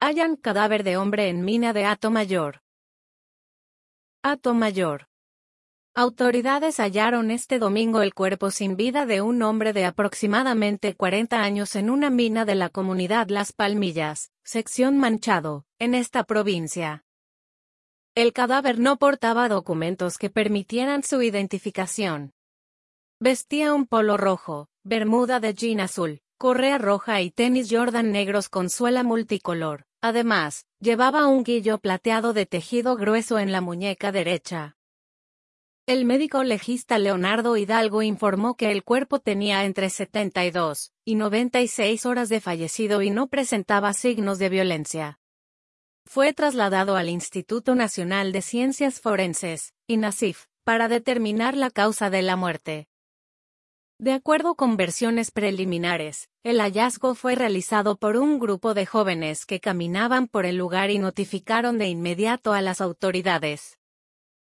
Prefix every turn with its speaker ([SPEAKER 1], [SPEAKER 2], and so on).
[SPEAKER 1] Hallan cadáver de hombre en mina de Hato-Mayor. Hato-Mayor. Autoridades hallaron este domingo el cuerpo sin vida de un hombre de aproximadamente 40 años en una mina de la comunidad Las Palmillas, sección Manchado, en esta provincia. El cadáver no portaba documentos que permitieran su identificación. Vestía un polo rojo, bermuda de jean azul, correa roja y tenis Jordan negros con suela multicolor. Además, llevaba un guillo plateado de tejido grueso en la muñeca derecha. El médico legista Leonardo Hidalgo informó que el cuerpo tenía entre 72 y 96 horas de fallecido y no presentaba signos de violencia. Fue trasladado al Instituto Nacional de Ciencias Forenses, INACIF, para determinar la causa de la muerte. De acuerdo con versiones preliminares, el hallazgo fue realizado por un grupo de jóvenes que caminaban por el lugar y notificaron de inmediato a las autoridades.